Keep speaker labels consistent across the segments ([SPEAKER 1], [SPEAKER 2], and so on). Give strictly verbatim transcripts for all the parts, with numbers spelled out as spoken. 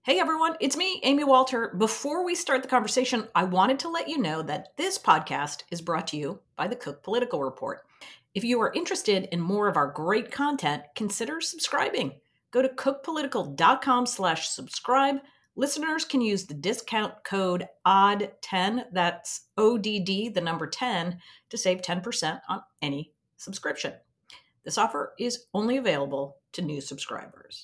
[SPEAKER 1] Hey everyone, it's me, Amy Walter. Before we start the conversation, I wanted to let you know that this podcast is brought to you by the Cook Political Report. If you are interested in more of our great content, consider subscribing. Go to cookpolitical.com slash subscribe. Listeners can use the discount code O D D ten, that's O D D, the number ten, to save ten percent on any subscription. This offer is only available to new subscribers.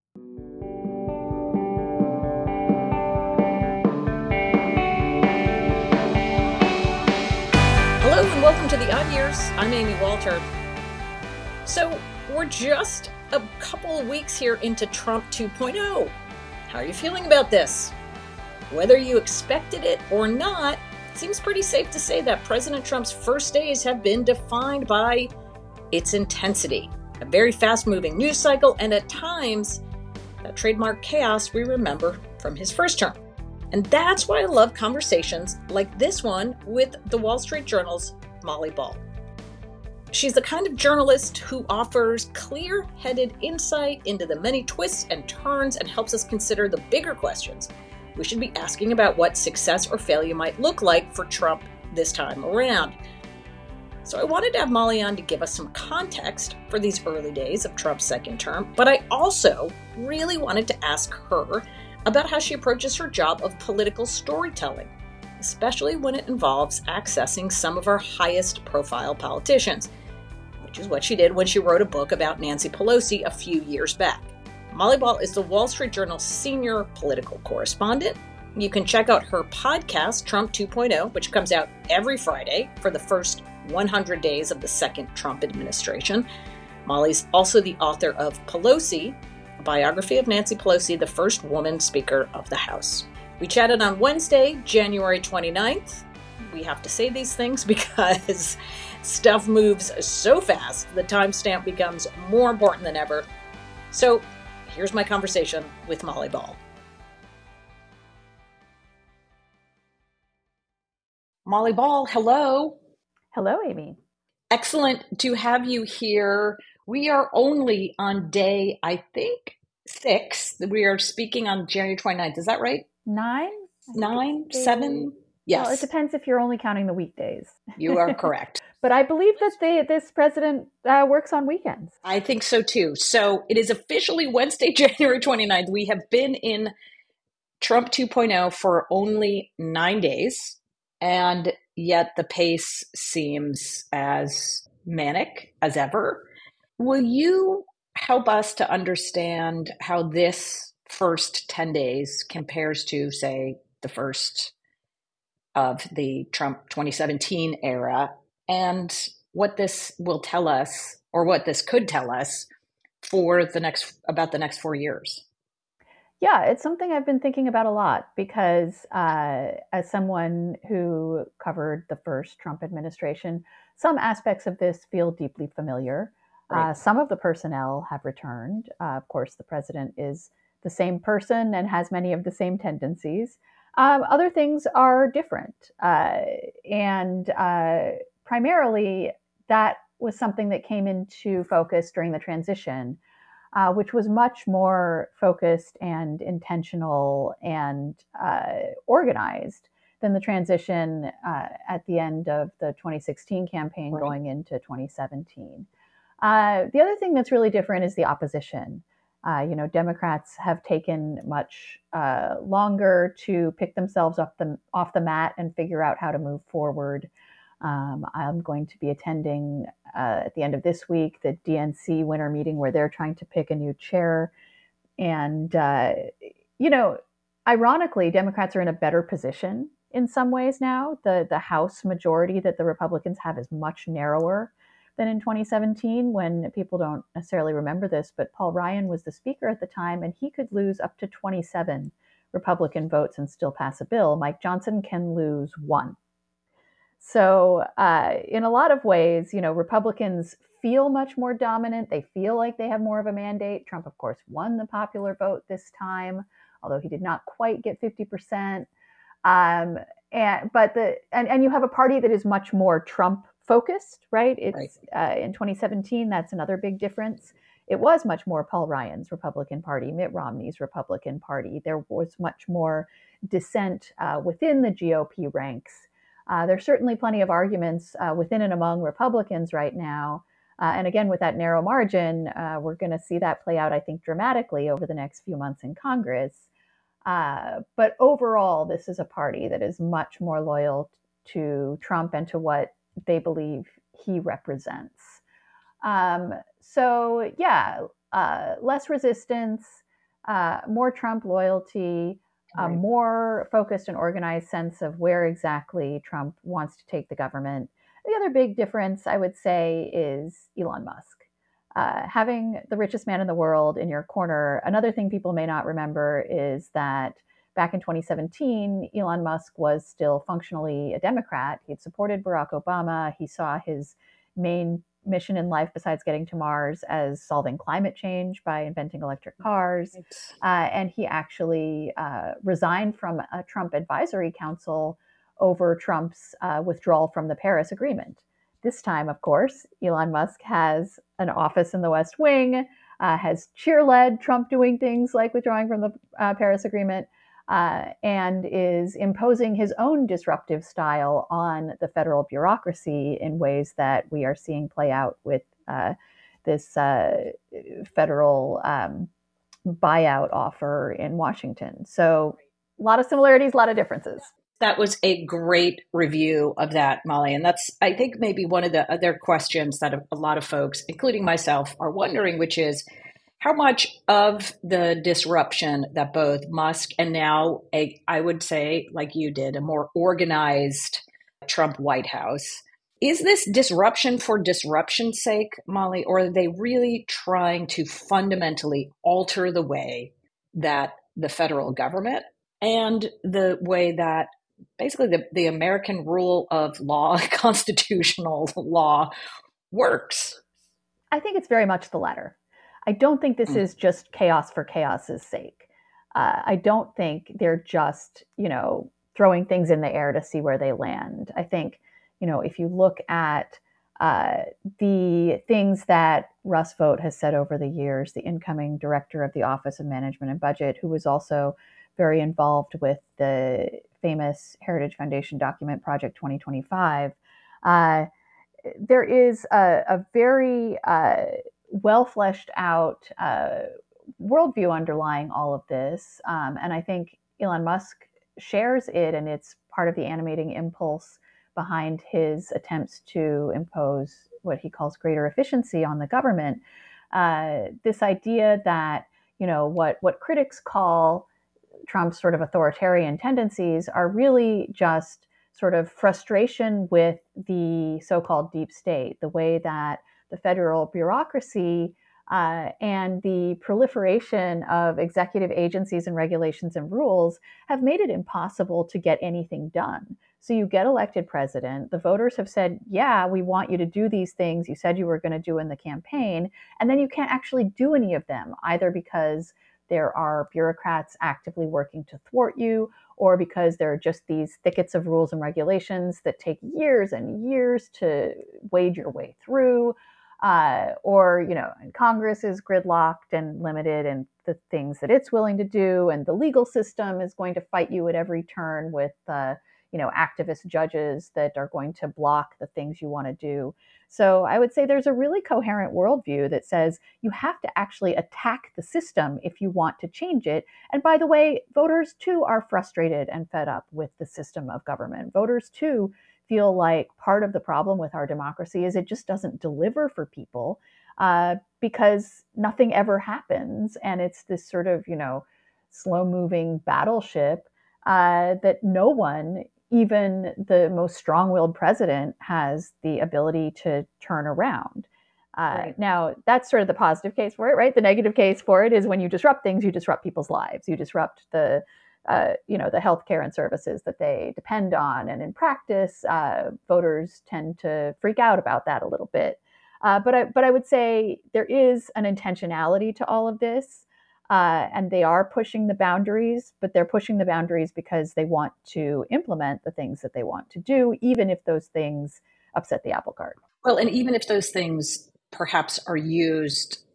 [SPEAKER 1] Hello and welcome to The Odd Years. I'm Amy Walter. So we're just a couple of weeks here into Trump two point oh. How are you feeling about this? Whether you expected it or not, it seems pretty safe to say that President Trump's first days have been defined by its intensity, a very fast-moving news cycle, and at times, that trademark chaos we remember from his first term. And that's why I love conversations like this one with the Wall Street Journal's Molly Ball. She's the kind of journalist who offers clear-headed insight into the many twists and turns and helps us consider the bigger questions we should be asking about what success or failure might look like for Trump this time around. So I wanted to have Molly on to give us some context for these early days of Trump's second term, but I also really wanted to ask her about how she approaches her job of political storytelling, especially when it involves accessing some of our highest profile politicians, which is what she did when she wrote a book about Nancy Pelosi a few years back. Molly Ball is the Wall Street Journal's senior political correspondent. You can check out her podcast, Trump two point oh, which comes out every Friday for the first one hundred days of the second Trump administration. Molly's also the author of Pelosi, a biography of Nancy Pelosi, the first woman Speaker of the House. We chatted on Wednesday, January twenty-ninth. We have to say these things because stuff moves so fast, the timestamp becomes more important than ever. So here's my conversation with Molly Ball. Molly Ball, hello.
[SPEAKER 2] Hello, Amy.
[SPEAKER 1] Excellent to have you here. We are only on day, I think, six. We are speaking on January twenty-ninth. Is that right?
[SPEAKER 2] Nine?
[SPEAKER 1] Nine? Seven? Yes.
[SPEAKER 2] Well, it depends if you're only counting the weekdays.
[SPEAKER 1] You are correct.
[SPEAKER 2] But I believe that they, this president uh, works on weekends.
[SPEAKER 1] I think so too. So it is officially Wednesday, January twenty-ninth. We have been in Trump two point oh for only nine days. And yet the pace seems as manic as ever. Will you help us to understand how this first ten days compares to, say, the first of the Trump twenty seventeen era, and what this will tell us, or what this could tell us for the next, about the next four years?
[SPEAKER 2] Yeah, it's something I've been thinking about a lot because uh, as someone who covered the first Trump administration, some aspects of this feel deeply familiar.
[SPEAKER 1] Right.
[SPEAKER 2] Uh, some of the personnel have returned. Uh, of course, the president is the same person and has many of the same tendencies. Um, other things are different. Uh, and uh, primarily, that was something that came into focus during the transition. Uh, which was much more focused and intentional and uh, organized than the transition uh, at the end of the twenty sixteen campaign
[SPEAKER 1] Right.
[SPEAKER 2] going into twenty seventeen. Uh, the other thing that's really different is the opposition. Uh, you know, Democrats have taken much uh, longer to pick themselves off the off the mat and figure out how to move forward. Um, I'm going to be attending uh, at the end of this week the D N C winter meeting where they're trying to pick a new chair. And, uh, you know, ironically, Democrats are in a better position in some ways now. The, the House majority that the Republicans have is much narrower than in twenty seventeen, when people don't necessarily remember this, but Paul Ryan was the speaker at the time, and he could lose up to twenty-seven Republican votes and still pass a bill. Mike Johnson can lose one. So uh, in a lot of ways, you know, Republicans feel much more dominant. They feel like they have more of a mandate. Trump, of course, won the popular vote this time, although he did not quite get fifty percent. Um, and but the and, and you have a party that is much more Trump focused, right? It's
[SPEAKER 1] Right.
[SPEAKER 2] Uh, in twenty seventeen. That's another big difference. it was much more Paul Ryan's Republican Party, Mitt Romney's Republican Party. There was much more dissent uh, within the G O P ranks. Uh, there's certainly plenty of arguments uh, within and among Republicans right now. Uh, and again, with that narrow margin, uh, we're going to see that play out, I think, dramatically over the next few months in Congress. Uh, but overall, this is a party that is much more loyal to Trump and to what they believe he represents. Um, so, yeah, uh, less resistance, uh, more Trump loyalty, a
[SPEAKER 1] Right.
[SPEAKER 2] more focused and organized sense of where exactly Trump wants to take the government. The other big difference, I would say, is Elon Musk. Uh, having the richest man in the world in your corner. Another thing people may not remember is that back in twenty seventeen, Elon Musk was still functionally a Democrat. He'd supported Barack Obama. He saw his main mission in life, besides getting to Mars, as solving climate change by inventing electric cars. Uh, and he actually uh, resigned from a Trump advisory council over Trump's uh, withdrawal from the Paris Agreement. This time, of course, Elon Musk has an office in the West Wing, uh, has cheerled Trump doing things like withdrawing from the uh, Paris Agreement, uh, and is imposing his own disruptive style on the federal bureaucracy in ways that we are seeing play out with uh, this uh, federal um, buyout offer in Washington. So, a lot of similarities, a lot of differences.
[SPEAKER 1] That was a great review of that, Molly. And that's, I think, maybe one of the other questions that a lot of folks, including myself, are wondering, which is how much of the disruption that both Musk and now, a, I would say, like you did, a more organized Trump White House, is this disruption for disruption's sake, Molly, or are they really trying to fundamentally alter the way that the federal government and the way that basically the, the American rule of law, constitutional law, works?
[SPEAKER 2] I think it's very much the latter. I don't think this
[SPEAKER 1] Mm.
[SPEAKER 2] is just chaos for chaos's sake. Uh, I don't think they're just, you know, throwing things in the air to see where they land. I think, you know, if you look at uh, the things that Russ Vought has said over the years, the incoming director of the Office of Management and Budget, who was also very involved with the famous Heritage Foundation document Project twenty twenty-five, uh, there is a, a very uh, well fleshed out uh, worldview underlying all of this. Um, and I think Elon Musk shares it, and it's part of the animating impulse behind his attempts to impose what he calls greater efficiency on the government. Uh, this idea that, you know, what, what critics call Trump's sort of authoritarian tendencies are really just sort of frustration with the so-called deep state, the way that the federal bureaucracy uh, and the proliferation of executive agencies and regulations and rules have made it impossible to get anything done. So you get elected president, the voters have said, yeah, we want you to do these things you said you were going to do in the campaign, and then you can't actually do any of them, either because there are bureaucrats actively working to thwart you, or because there are just these thickets of rules and regulations that take years and years to wade your way through, uh, or, you know, Congress is gridlocked and limited in the things that it's willing to do, and the legal system is going to fight you at every turn with, uh, you know, activist judges that are going to block the things you want to do. So I would say there's a really coherent worldview that says you have to actually attack the system if you want to change it. And by the way, voters too are frustrated and fed up with the system of government. Voters too feel like part of the problem with our democracy is it just doesn't deliver for people uh, because nothing ever happens. And it's this sort of, you know, slow moving battleship uh, that no one, even the most strong-willed president, has the ability to turn around. Uh, right. Now, that's sort of the positive case for it, right? The negative case for it is when you disrupt things, you disrupt people's lives. You disrupt the, uh, you know, the healthcare and services that they depend on. And in practice, uh, voters tend to freak out about that a little bit. Uh, but I, but I would say there is an intentionality to all of this. Uh, and they are pushing the boundaries, but they're pushing the boundaries because they want to implement the things that they want to do, even if those things upset the apple cart.
[SPEAKER 1] Well, and even if those things perhaps are used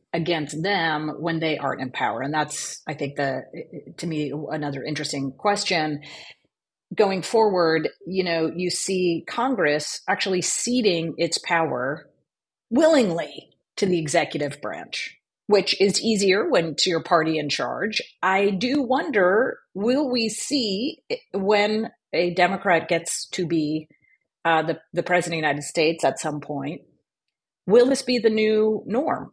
[SPEAKER 1] against them when they aren't in power? And that's, I think, the to me, another interesting question. Going forward, you know, you see Congress actually ceding its power willingly to the executive branch, which is easier when it's your party in charge. I do wonder, will we see when a Democrat gets to be uh, the, the president of the United States at some point, will this be the new norm?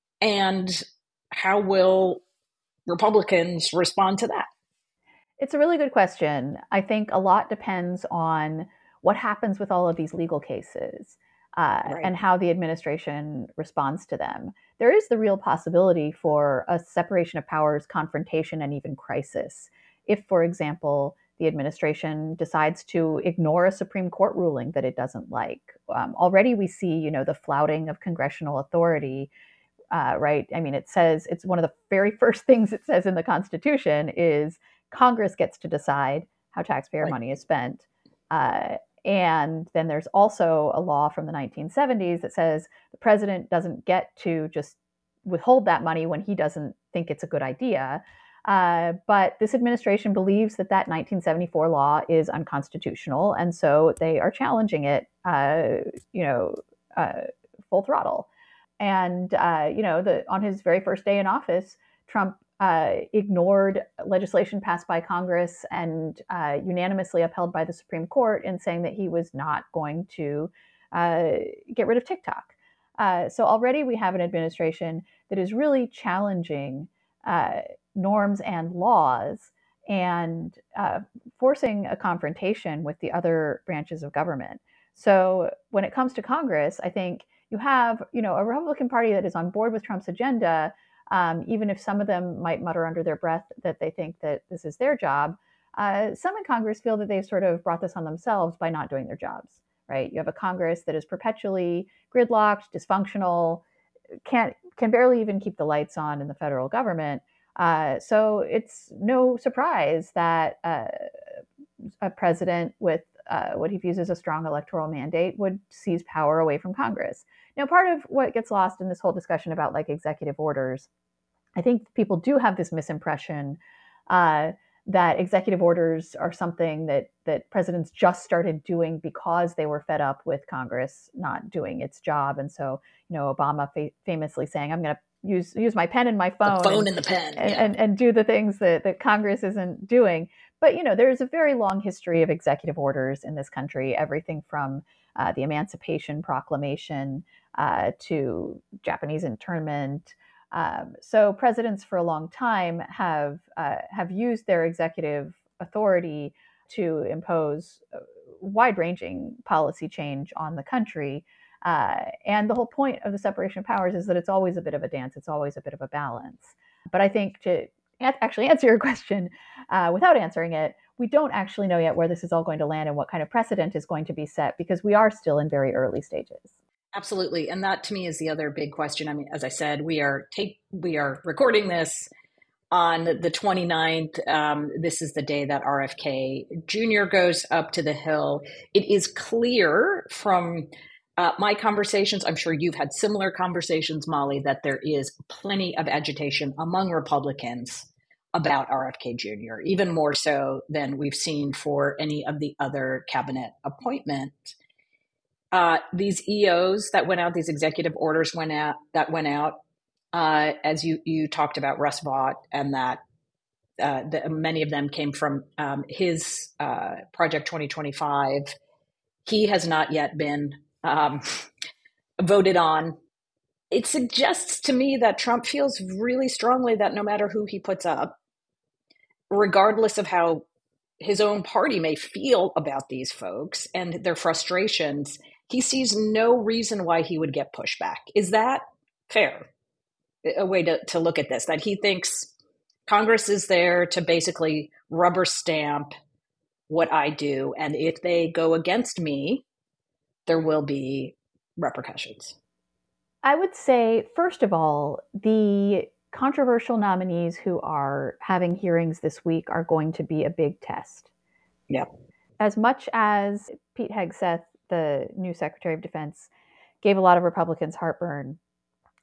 [SPEAKER 1] And how will Republicans respond to that?
[SPEAKER 2] It's a really good question. I think a lot depends on what happens with all of these legal cases uh,
[SPEAKER 1] Right.
[SPEAKER 2] and how the administration responds to them. There is the real possibility for a separation of powers confrontation and even crisis. If, for example, the administration decides to ignore a Supreme Court ruling that it doesn't like. Um, already we see, you know, the flouting of congressional authority, uh, right? I mean, it says it's one of the very first things it says in the Constitution is Congress gets to decide how taxpayer
[SPEAKER 1] Right.
[SPEAKER 2] money is spent. Uh, and then there's also a law from the nineteen seventies that says the president doesn't get to just withhold that money when he doesn't think it's a good idea. Uh, but this administration believes that that nineteen seventy-four law is unconstitutional, and so they are challenging it, uh, you know, uh, full throttle. And uh, you know, the, on his very first day in office, Trump uh, ignored legislation passed by Congress and uh, unanimously upheld by the Supreme Court in saying that he was not going to uh, get rid of TikTok. Uh, so already we have an administration that is really challenging uh, norms and laws and uh, forcing a confrontation with the other branches of government. So when it comes to Congress, I think you have, you know, a Republican Party that is on board with Trump's agenda, um, even if some of them might mutter under their breath that they think that this is their job. Uh, some in Congress feel that they've sort of brought this on themselves by not doing their jobs. Right? You have a Congress that is perpetually gridlocked, dysfunctional, can't can barely even keep the lights on in the federal government. Uh, so it's no surprise that uh, a president with uh, what he views as a strong electoral mandate would seize power away from Congress. Now, part of what gets lost in this whole discussion about like executive orders, I think people do have this misimpression uh, that executive orders are something that that presidents just started doing because they were fed up with Congress not doing its job. And so, you know, Obama fa- famously saying, "I'm going to use use my pen and my
[SPEAKER 1] The
[SPEAKER 2] phone
[SPEAKER 1] phone
[SPEAKER 2] and
[SPEAKER 1] and the pen.
[SPEAKER 2] and,
[SPEAKER 1] Yeah.
[SPEAKER 2] and and do the things that that Congress isn't doing." But you know, there's a very long history of executive orders in this country. Everything from uh, the Emancipation Proclamation uh, to Japanese internment. Um, so presidents for a long time have uh, have used their executive authority to impose wide-ranging policy change on the country. Uh, and the whole point of the separation of powers is that it's always a bit of a dance. It's always a bit of a balance. But I think to actually answer your question uh, without answering it, we don't actually know yet where this is all going to land and what kind of precedent is going to be set because we are still in very early stages.
[SPEAKER 1] Absolutely. And that to me is the other big question. I mean, as I said, we are take we are recording this on the twenty-ninth. Um, this is the day that R F K Junior goes up to the Hill. It is clear from uh, my conversations, I'm sure you've had similar conversations, Molly, that there is plenty of agitation among Republicans about R F K Junior, even more so than we've seen for any of the other cabinet appointments. Uh, these E Os that went out, these executive orders went out that went out, uh, as you you talked about Russ Vought, and that uh, the, many of them came from um, his uh, Project twenty twenty-five. He has not yet been um, voted on. It suggests to me that Trump feels really strongly that no matter who he puts up, regardless of how his own party may feel about these folks and their frustrations, he sees no reason why he would get pushback. Is that fair? A way to, to look at this, that he thinks Congress is there to basically rubber stamp what I do. And if they go against me, there will be repercussions.
[SPEAKER 2] I would say, first of all, the controversial nominees who are having hearings this week are going to be a big test.
[SPEAKER 1] Yeah.
[SPEAKER 2] As much as Pete Hegseth, the new Secretary of Defense, gave a lot of Republicans heartburn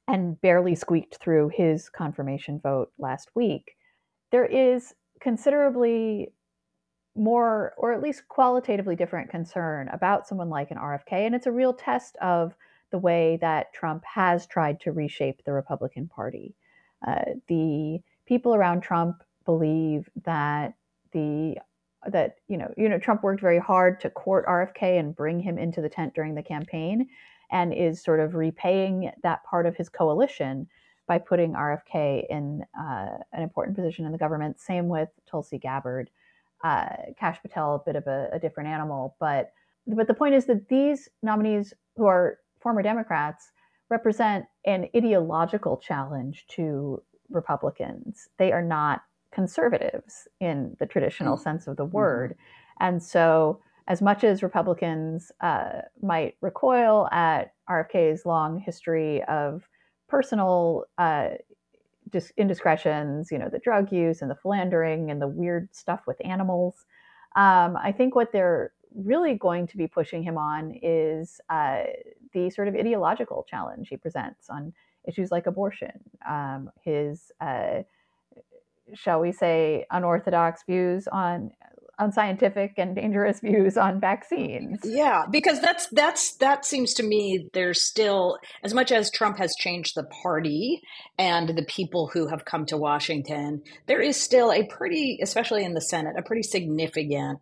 [SPEAKER 2] and barely squeaked through his confirmation vote last week. There is considerably more, or at least qualitatively different concern about someone like an R F K. And it's a real test of the way that Trump has tried to reshape the Republican Party. Uh, the people around Trump believe that the that you know you know Trump worked very hard to court R F K and bring him into the tent during the campaign, and is sort of repaying that part of his coalition by putting R F K in uh, an important position in the government. Same with Tulsi Gabbard. Uh, Kash Patel, a bit of a, a different animal, but but the point is that these nominees, who are former Democrats, represent an ideological challenge to Republicans. They are not conservatives in the traditional mm-hmm. sense of the word, mm-hmm. and so as much as Republicans uh, might recoil at R F K's long history of personal uh, indiscretions, you know, the drug use and the philandering and the weird stuff with animals. Um, I think what they're really going to be pushing him on is uh, the sort of ideological challenge he presents on issues like abortion, um, his, uh, shall we say, unorthodox views on unscientific and dangerous views on vaccines.
[SPEAKER 1] Yeah, because that's that's that seems to me there's still, as much as Trump has changed the party and the people who have come to Washington, there is still a pretty, especially in the Senate, a pretty significant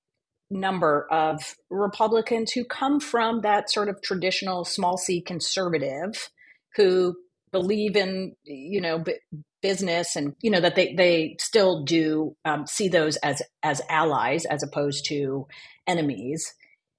[SPEAKER 1] number of Republicans who come from that sort of traditional small c conservative, who believe in, you know, b- business, and, you know, that they, they still do um, see those as, as allies as opposed to enemies.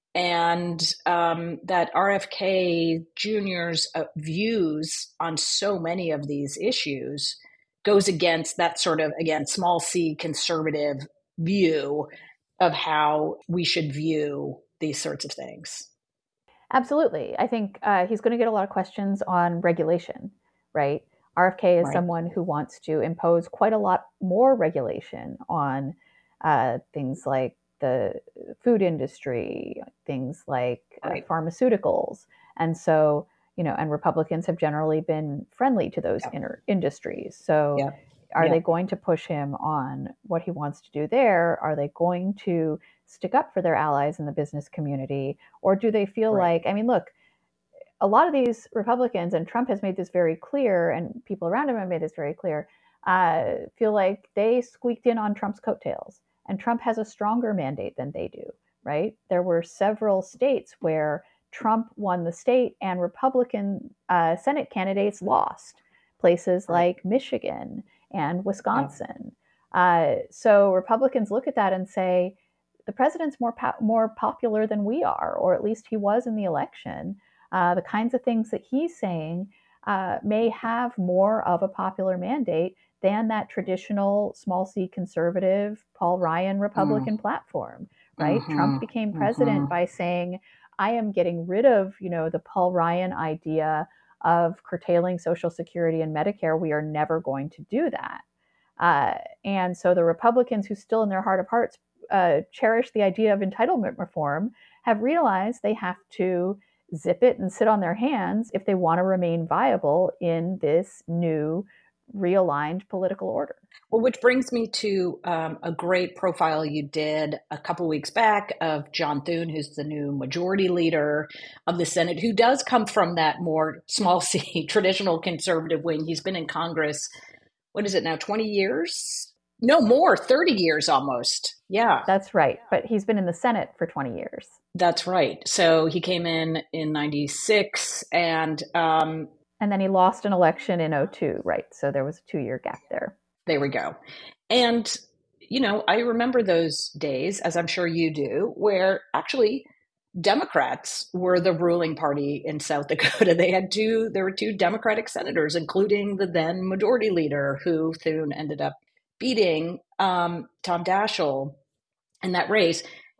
[SPEAKER 1] And um, that R F K Junior's uh, views on so many of these issues goes against that sort of, again, small c conservative view of how we should view these sorts of things.
[SPEAKER 2] Absolutely. I think uh, he's going to get a lot of questions on regulation, right? R F K is right. someone who wants to impose quite a lot more regulation on uh, things like the food industry, things like right. uh, pharmaceuticals. And so, you know, and Republicans have generally been friendly to those yeah. inner industries. So yeah. are yeah. they going to push him on what he wants to do there? Are they going to stick up for their allies in the business community? Or do they feel right. like, I mean, look, a lot of these Republicans, and Trump has made this very clear, and people around him have made this very clear, uh, feel like they squeaked in on Trump's coattails. And Trump has a stronger mandate than they do, right? There were several states where Trump won the state and Republican uh, Senate candidates lost, places right. like Michigan and Wisconsin. Yeah. Uh, so Republicans look at that and say, the president's more po- more popular than we are, or at least he was in the election. Uh, the kinds of things that he's saying uh, may have more of a popular mandate than that traditional small c conservative Paul Ryan Republican mm. platform, right? Mm-hmm. Trump became president mm-hmm. by saying, I am getting rid of, you know, the Paul Ryan idea of curtailing Social Security and Medicare. We are never going to do that. Uh, and so the Republicans, who still in their heart of hearts uh, cherish the idea of entitlement reform, have realized they have to zip it and sit on their hands if they want to remain viable in this new realigned political order.
[SPEAKER 1] Well, which brings me to um, a great profile you did a couple weeks back of John Thune, who's the new majority leader of the Senate, who does come from that more small c traditional conservative wing. He's been in Congress, what is it now, twenty years? No, more, thirty years almost. Yeah.
[SPEAKER 2] That's right. But he's been in the Senate for twenty years.
[SPEAKER 1] That's right. So he came in in ninety-six and... Um,
[SPEAKER 2] and then he lost an election in oh two, right? So there was a two-year gap there.
[SPEAKER 1] There we go. And, you know, I remember those days, as I'm sure you do, where actually Democrats were the ruling party in South Dakota. They had two, there were two Democratic senators, including the then majority leader, who Thune ended up beating, um, Tom Daschle, in that race.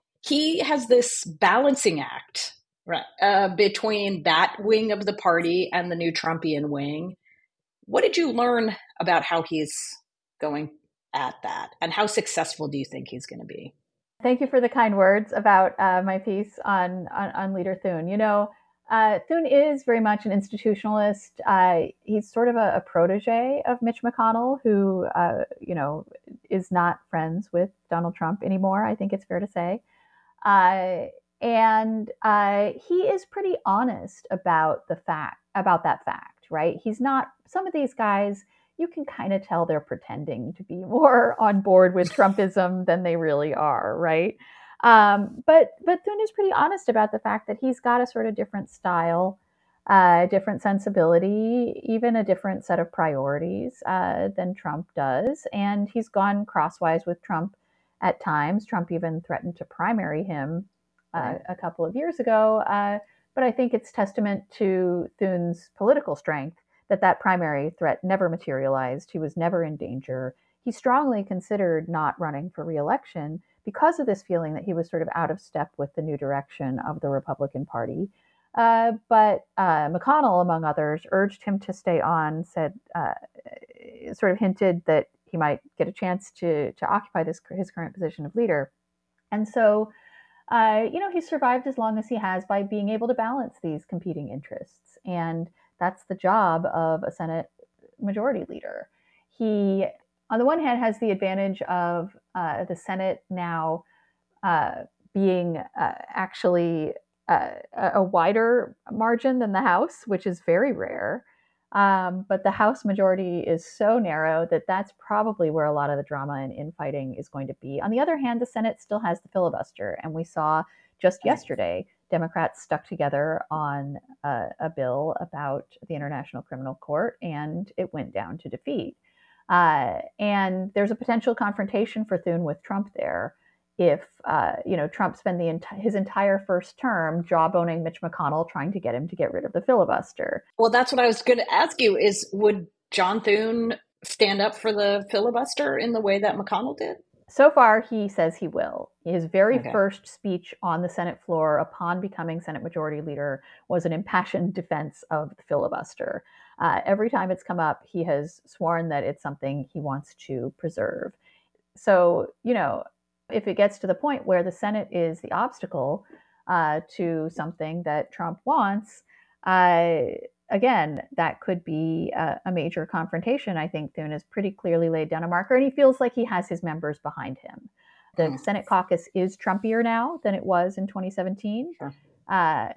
[SPEAKER 1] He has this balancing act, right, uh, between that wing of the party and the new Trumpian wing. What did you learn about how he's going at that, and how successful do you think he's going to be?
[SPEAKER 2] Thank you for the kind words about uh, my piece on, on on Leader Thune. You know, Uh, Thune is very much an institutionalist. Uh, he's sort of a, a protege of Mitch McConnell, who, uh, you know, is not friends with Donald Trump anymore. I think it's fair to say. Uh, and uh, he is pretty honest about the fact about that fact, right? He's not. Some of these guys, you can kind of tell they're pretending to be more on board with Trumpism than they really are, right? Um, but but Thune is pretty honest about the fact that he's got a sort of different style, uh, different sensibility, even a different set of priorities uh, than Trump does, and he's gone crosswise with Trump at times. Trump even threatened to primary him uh, right. a couple of years ago. Uh, but I think it's testament to Thune's political strength that that primary threat never materialized. He was never in danger. He strongly considered not running for reelection because of this feeling that he was sort of out of step with the new direction of the Republican Party. Uh, but uh, McConnell, among others, urged him to stay on, said, uh, sort of hinted that he might get a chance to to occupy this his current position of leader. And so, uh, you know, he survived as long as he has by being able to balance these competing interests. And that's the job of a Senate majority leader. He, on the one hand, has the advantage of uh, the Senate now uh, being uh, actually uh, a wider margin than the House, which is very rare. Um, but the House majority is so narrow that that's probably where a lot of the drama and infighting is going to be. On the other hand, the Senate still has the filibuster. And we saw just yesterday, Democrats stuck together on a, a bill about the International Criminal Court, and it went down to defeat. Uh, and there's a potential confrontation for Thune with Trump there if uh, you know Trump spent the enti- his entire first term jawboning Mitch McConnell, trying to get him to get rid of the filibuster.
[SPEAKER 1] Well, that's what I was going to ask you: is would John Thune stand up for the filibuster in the way that McConnell did?
[SPEAKER 2] So far, he says he will. His very okay. first speech on the Senate floor upon becoming Senate Majority Leader was an impassioned defense of the filibuster. Uh, every time it's come up, he has sworn that it's something he wants to preserve. So, you know, if it gets to the point where the Senate is the obstacle uh, to something that Trump wants, uh, again, that could be a, a major confrontation. I think Thune has pretty clearly laid down a marker, and he feels like he has his members behind him. The mm. Senate caucus is Trumpier now than it was in twenty seventeen. Sure. Uh,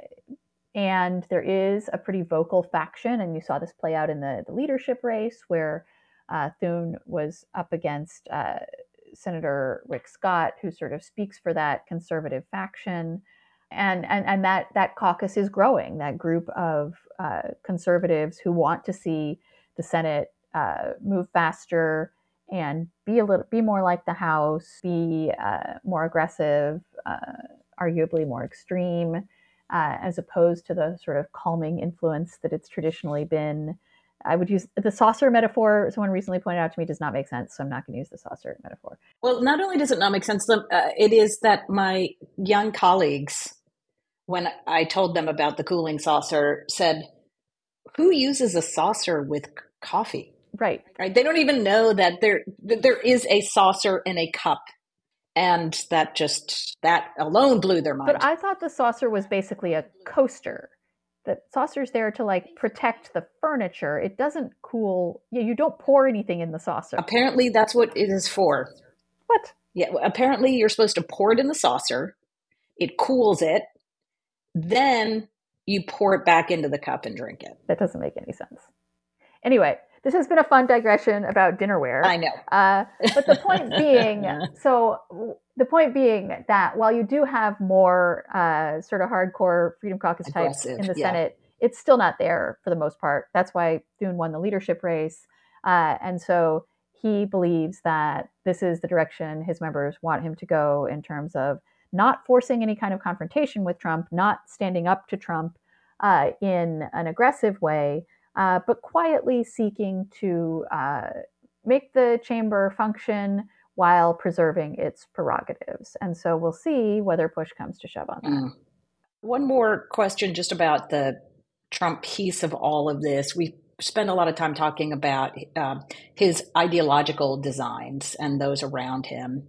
[SPEAKER 2] and there is a pretty vocal faction, and you saw this play out in the, the leadership race where uh, Thune was up against uh, Senator Rick Scott, who sort of speaks for that conservative faction. And, and, and that, that caucus is growing, that group of uh, conservatives who want to see the Senate uh, move faster and be a little, be more like the House, be uh, more aggressive, uh, arguably more extreme, uh, as opposed to the sort of calming influence that it's traditionally been. I would use the saucer metaphor. Someone recently pointed out to me does not make sense, so I'm not going to use the saucer metaphor.
[SPEAKER 1] Well, not only does it not make sense, uh, it is that my young colleagues, when I told them about the cooling saucer, said, "Who uses a saucer with coffee?"
[SPEAKER 2] Right.
[SPEAKER 1] Right. They don't even know that there that there is a saucer in a cup, and that just that alone blew their mind.
[SPEAKER 2] But I thought the saucer was basically a coaster. The saucer's there to like protect the furniture. It doesn't cool. Yeah, you don't pour anything in the saucer.
[SPEAKER 1] Apparently, that's what it is for.
[SPEAKER 2] What?
[SPEAKER 1] Yeah. Apparently, you're supposed to pour it in the saucer. It cools it. Then you pour it back into the cup and drink it.
[SPEAKER 2] That doesn't make any sense. Anyway, this has been a fun digression about dinnerware.
[SPEAKER 1] I know.
[SPEAKER 2] Uh, but the point being, so the point being that while you do have more uh, sort of hardcore Freedom Caucus types in the yeah. Senate, it's still not there for the most part. That's why Thune won the leadership race. Uh, and so he believes that this is the direction his members want him to go in terms of not forcing any kind of confrontation with Trump, not standing up to Trump uh, in an aggressive way, uh, but quietly seeking to uh, make the chamber function while preserving its prerogatives. And so we'll see whether push comes to shove on that. Mm.
[SPEAKER 1] One more question just about the Trump piece of all of this. We spend a lot of time talking about uh, his ideological designs and those around him.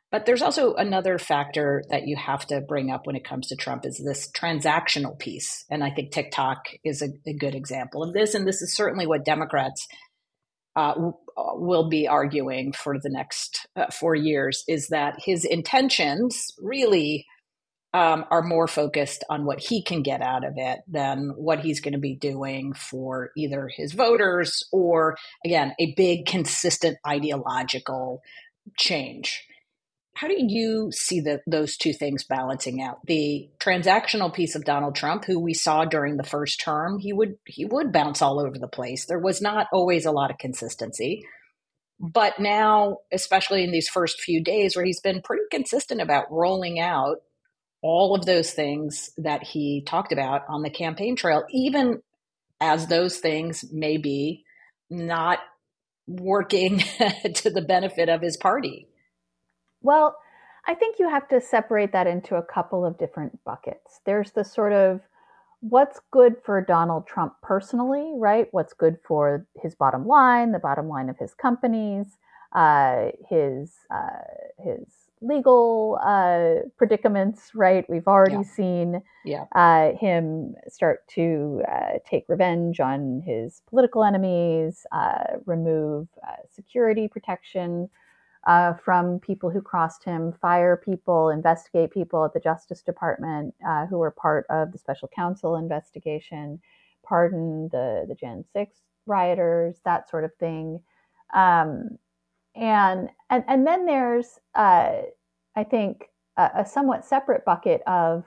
[SPEAKER 1] But there's also another factor that you have to bring up when it comes to Trump is this transactional piece. And I think TikTok is a, a good example of this. And this is certainly what Democrats uh, will be arguing for the next uh, four years is that his intentions really um, are more focused on what he can get out of it than what he's going to be doing for either his voters or, again, a big, consistent ideological change. How do you see the, those two things balancing out? The transactional piece of Donald Trump, who we saw during the first term, he would he would bounce all over the place. There was not always a lot of consistency. But now, especially in these first few days where he's been pretty consistent about rolling out all of those things that he talked about on the campaign trail, even as those things may be not working to the benefit of his party.
[SPEAKER 2] Well, I think you have to separate that into a couple of different buckets. There's the sort of what's good for Donald Trump personally, right? What's good for his bottom line, the bottom line of his companies, uh, his uh, his legal uh, predicaments, right? We've already
[SPEAKER 1] Yeah.
[SPEAKER 2] seen
[SPEAKER 1] Yeah.
[SPEAKER 2] uh, him start to uh, take revenge on his political enemies, uh, remove uh, security protection uh, from people who crossed him, fire people, investigate people at the Justice Department uh, who were part of the special counsel investigation, pardon the, the Jan six rioters, that sort of thing. Um, and, and, and then there's, uh, I think, a, a somewhat separate bucket of,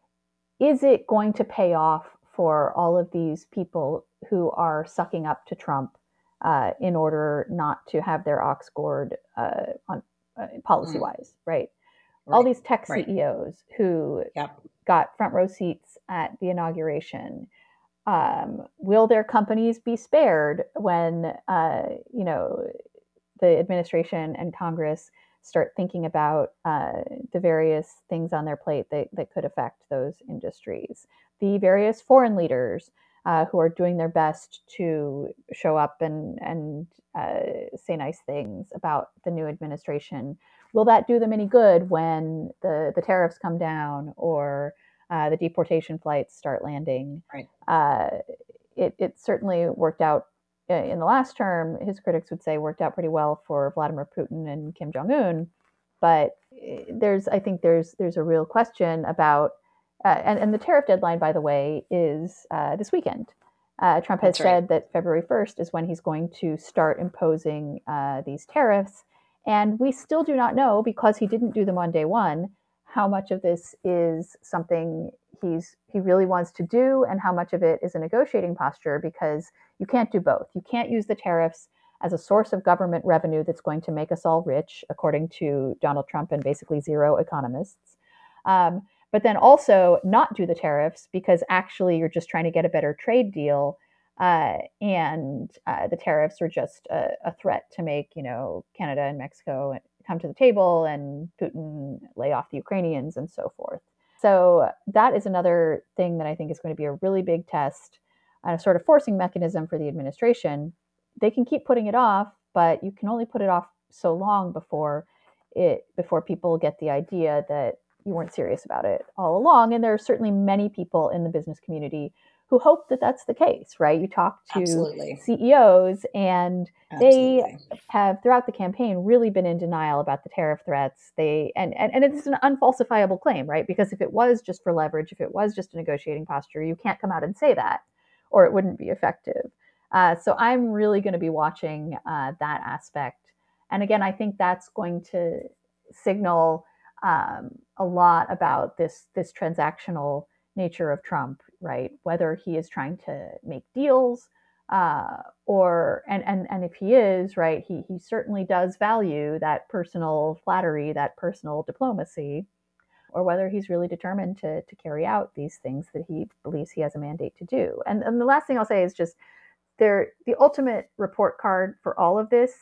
[SPEAKER 2] is it going to pay off for all of these people who are sucking up to Trump uh, in order not to have their ox gored uh, on uh, policy wise, mm. right? right? All these tech right. C E Os who yep. got front row seats at the inauguration. Um, will their companies be spared when uh, you know the administration and Congress start thinking about uh, the various things on their plate that, that could affect those industries? The various foreign leaders uh, who are doing their best to show up and, and uh, say nice things about the new administration. Will that do them any good when the, the tariffs come down or uh, the deportation flights start landing?
[SPEAKER 1] Right.
[SPEAKER 2] Uh, it, it certainly worked out in the last term, his critics would say worked out pretty well for Vladimir Putin and Kim Jong-un. But there's, I think there's there's a real question about, uh, and, and the tariff deadline, by the way, is uh, this weekend. Uh, Trump has That's said right. that February first is when he's going to start imposing uh, these tariffs. And we still do not know, because he didn't do them on day one, how much of this is something he's he really wants to do and how much of it is a negotiating posture, because you can't do both. You can't use the tariffs as a source of government revenue that's going to make us all rich, according to Donald Trump and basically zero economists. Um, but then also not do the tariffs because actually you're just trying to get a better trade deal. Uh, and uh, the tariffs are just a, a threat to make, you know, Canada and Mexico come to the table and Putin lay off the Ukrainians and so forth. So that is another thing that I think is going to be a really big test and a sort of forcing mechanism for the administration. They can keep putting it off, but you can only put it off so long before it before people get the idea that you weren't serious about it all along. And there are certainly many people in the business community who hope that that's the case, right? You talk to Absolutely. C E Os and Absolutely. They have throughout the campaign really been in denial about the tariff threats. They and, and, and it's an unfalsifiable claim, right? Because if it was just for leverage, if it was just a negotiating posture, you can't come out and say that, or it wouldn't be effective. Uh, so I'm really going to be watching uh, that aspect. And again, I think that's going to signal um, a lot about this this transactional nature of Trump, right? Whether he is trying to make deals uh, or, and, and, and if he is, right, he, he certainly does value that personal flattery, that personal diplomacy, or whether he's really determined to, to carry out these things that he believes he has a mandate to do. And, and the last thing I'll say is just there, the ultimate report card for all of this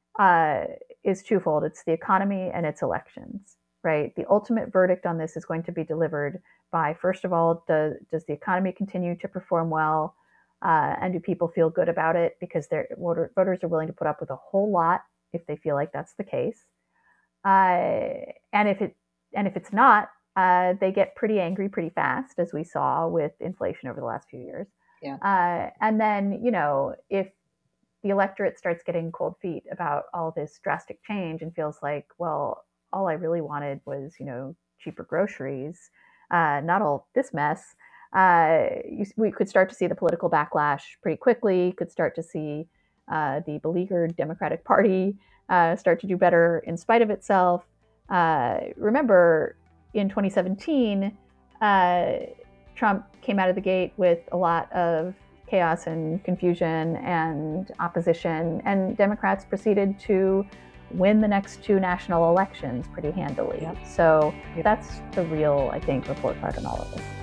[SPEAKER 2] uh, is twofold. It's the economy and it's elections, right? The ultimate verdict on this is going to be delivered by, first of all, does, does the economy continue to perform well? Uh, and do people feel good about it? Because their voter, voters are willing to put up with a whole lot if they feel like that's the case. Uh, and if it and if it's not, uh, they get pretty angry pretty fast, as we saw with inflation over the last few years.
[SPEAKER 1] Yeah.
[SPEAKER 2] Uh, and then, you know, if the electorate starts getting cold feet about all this drastic change and feels like, well, all I really wanted was, you know, cheaper groceries, uh, not all this mess. Uh, you, we could start to see the political backlash pretty quickly. Could start to see uh, the beleaguered Democratic Party uh, start to do better in spite of itself. Uh, remember, in twenty seventeen, uh, Trump came out of the gate with a lot of chaos and confusion and opposition, and Democrats proceeded to win the next two national elections pretty handily. Yep. So yep. That's the real, I think, report card on all of this.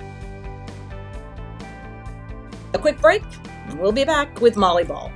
[SPEAKER 1] A quick break, and we'll be back with Molly Ball.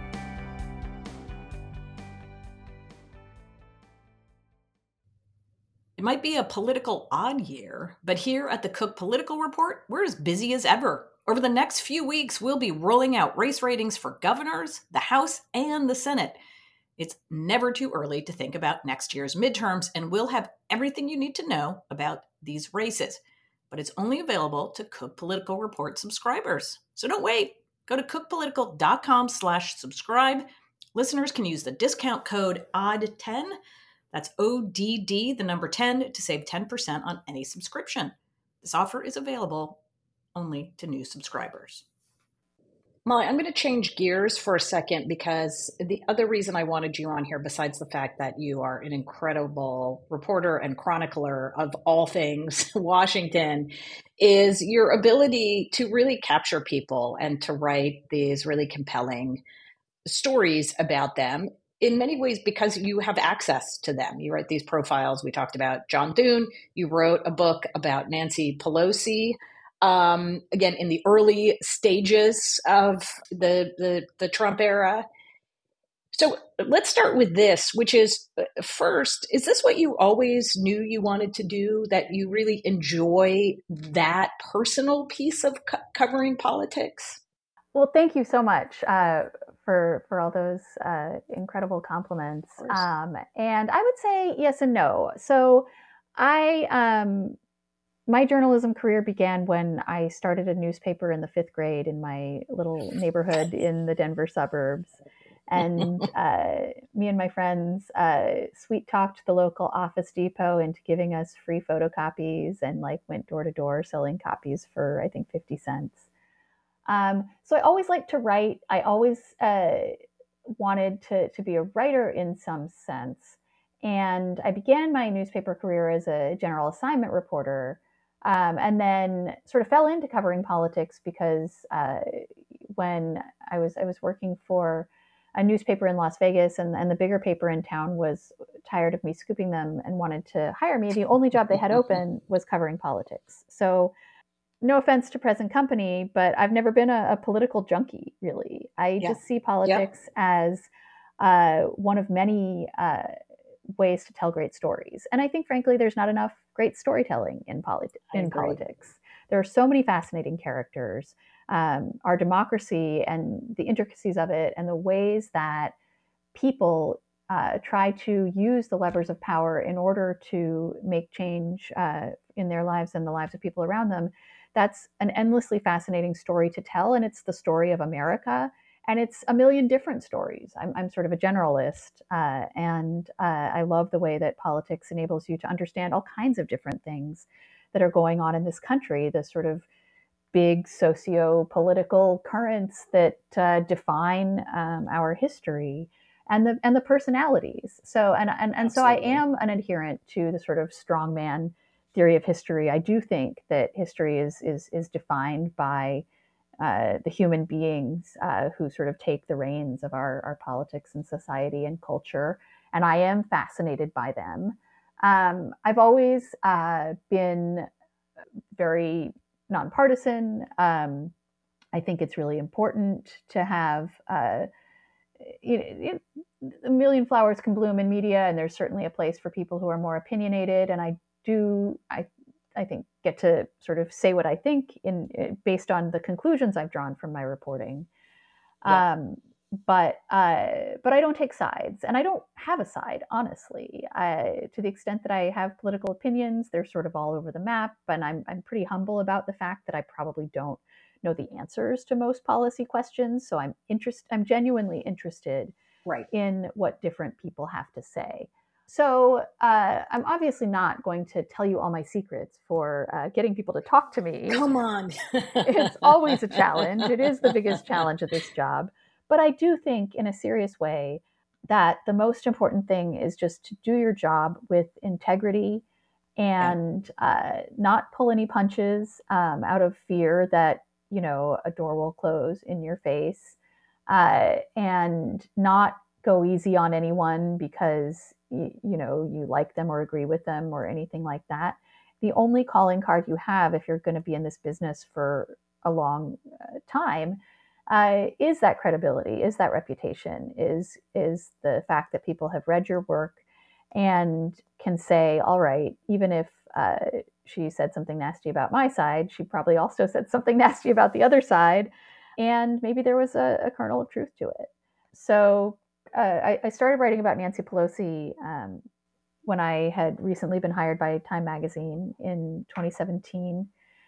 [SPEAKER 1] It might be a political odd year, but here at the Cook Political Report, we're as busy as ever. Over the next few weeks, we'll be rolling out race ratings for governors, the House, and the Senate. It's never too early to think about next year's midterms, and we'll have everything you need to know about these races. But it's only available to Cook Political Report subscribers. So don't wait. Go to cookpolitical.com slash subscribe. Listeners can use the discount code O D D ten. That's O D D, the number ten, to save ten percent on any subscription. This offer is available only to new subscribers. Molly, I'm going to change gears for a second because the other reason I wanted you on here, besides the fact that you are an incredible reporter and chronicler of all things Washington, is your ability to really capture people and to write these really compelling stories about them. In many ways, because you have access to them. You write these profiles. We talked about John Thune. You wrote a book about Nancy Pelosi. Um, again, in the early stages of the, the, the Trump era. So let's start with this, which is first, is this what you always knew you wanted to do, that you really enjoy that personal piece of co- covering politics?
[SPEAKER 2] Well, thank you so much uh, for for all those uh, incredible compliments. Um, and I would say yes and no. So I um, my journalism career began when I started a newspaper in the fifth grade in my little neighborhood in the Denver suburbs. And uh, me and my friends uh, sweet talked the local Office Depot into giving us free photocopies, and like went door to door selling copies for, I think, fifty cents. Um, so I always liked to write. I always uh, wanted to, to be a writer in some sense. And I began my newspaper career as a general assignment reporter, um, and then sort of fell into covering politics because uh, when I was I was working for a newspaper in Las Vegas, and, and the bigger paper in town was tired of me scooping them and wanted to hire me, the only job they had open was covering politics. So no offense to present company, but I've never been a, a political junkie, really. I yeah. just see politics yep. as uh, one of many uh, ways to tell great stories. And I think, frankly, there's not enough great storytelling in, polit- in politics. There are so many fascinating characters. Um, our democracy and the intricacies of it, and the ways that people uh, try to use the levers of power in order to make change uh, in their lives and the lives of people around them. That's an endlessly fascinating story to tell, and it's the story of America, and it's a million different stories. I'm, I'm sort of a generalist, uh, and uh, I love the way that politics enables you to understand all kinds of different things that are going on in this country, the sort of big socio-political currents that uh, define um, our history, and the and the personalities. So and and, and so I am an adherent to the sort of strongman theory of history. I do think that history is is is defined by uh, the human beings uh, who sort of take the reins of our, our politics and society and culture, and I am fascinated by them. Um, I've always uh, been very nonpartisan. Um, I think it's really important to have uh, you know, a million flowers can bloom in media, and there's certainly a place for people who are more opinionated. And I do, I, I think, get to sort of say what I think in based on the conclusions I've drawn from my reporting. Yeah. Um, but uh, but I don't take sides, and I don't have a side, honestly. I, to the extent that I have political opinions, they're sort of all over the map, and I'm I'm pretty humble about the fact that I probably don't know the answers to most policy questions. So I'm interest I'm genuinely interested
[SPEAKER 1] Right.
[SPEAKER 2] in what different people have to say. So uh, I'm obviously not going to tell you all my secrets for uh, getting people to talk to me.
[SPEAKER 1] Come on.
[SPEAKER 2] It's always a challenge. It is the biggest challenge of this job. But I do think, in a serious way, that the most important thing is just to do your job with integrity
[SPEAKER 1] Yeah.
[SPEAKER 2] and uh, not pull any punches um, out of fear that, you know, a door will close in your face, uh, and not go easy on anyone because you, you know you like them or agree with them or anything like that. The only calling card you have if you're going to be in this business for a long uh, time uh, is that credibility, is that reputation, is is the fact that people have read your work and can say, all right, even if uh, she said something nasty about my side, she probably also said something nasty about the other side, and maybe there was a, a kernel of truth to it. So uh, I, I started writing about Nancy Pelosi um, when I had recently been hired by Time Magazine in twenty seventeen.